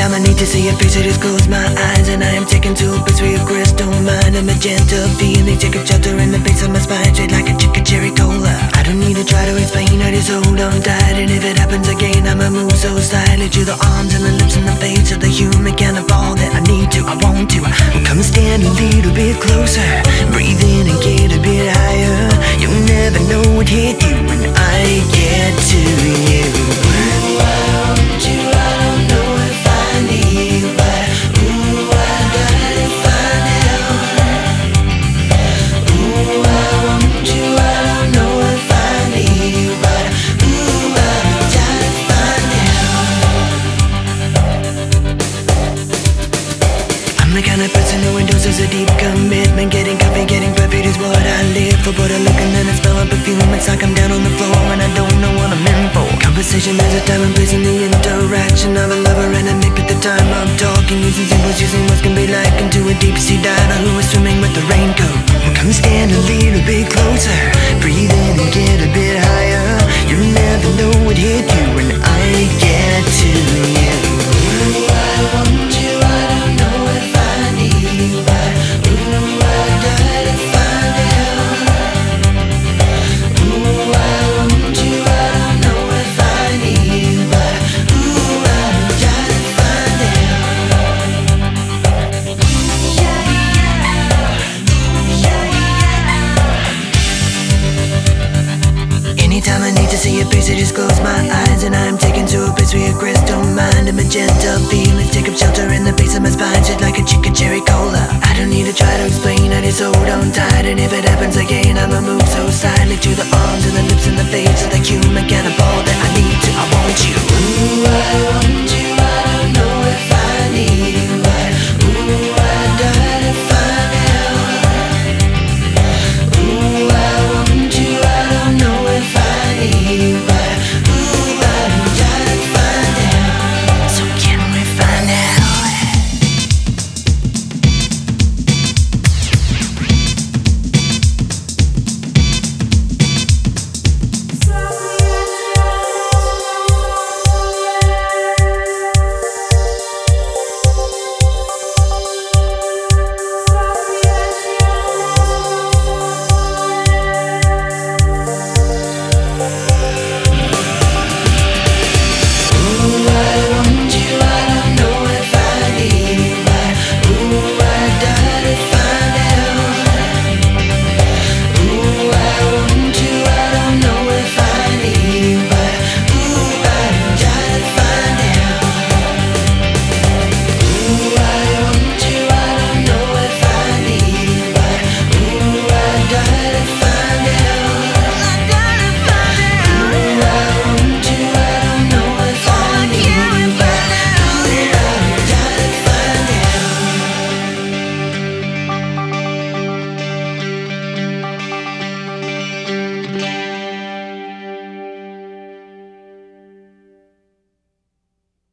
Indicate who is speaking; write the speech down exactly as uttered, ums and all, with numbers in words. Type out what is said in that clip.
Speaker 1: Anytime I need to see your face, I just close my eyes, and I am taken to a place where your crystal mind. A magenta feeling, take a shelter in the base of my spine, straight like a chicken cherry cola. I don't need to try to explain, I just hold on tight. And if it happens again, I'ma move so slightly to the arms and the lips and the face of the human kind of all that I need to, I want to. Come and stand a little bit closer, breathe in and get a bit higher. You'll never know what hit you when I get to you. Ooh, I want you, I don't know if I need you, but ooh, I gotta find out. Ooh, I want you, I don't know if I need you, but ooh, I gotta find out. I'm the kind of person who endorses a deep commitment. Getting coffee, getting perfect is what I live for. But I look and then I smell a perfume, it's like I'm down on the floor and I don't know what I'm in for. Conversation has a time and place in the interaction of a lover and a mate at the time of talking. Using symbols, using what can be like into a deep sea diver who is swimming with the raincoat. Come stand a little bit closer, breathe in and get a bit higher. You'll never know what hit you when I get to you. Ooh, I want you, I don't know if I need you, but ooh, I gotta find out. Ooh, I want you, I don't know if I need you, but ooh, I gotta find out. Yeah, yeah. Anytime I need to see your face, I just close my eyes, and I'm taken to a place where your crystal mind. A magenta feelings take up shelter in the base of my spine, shit like a chicken cherry cola. I don't need to try to explain, I just hold on tight. And if it happens again, I'ma move so slightly to the arms and the lips and the face of the human kind of all that I need to, I want you. Ooh, I want you.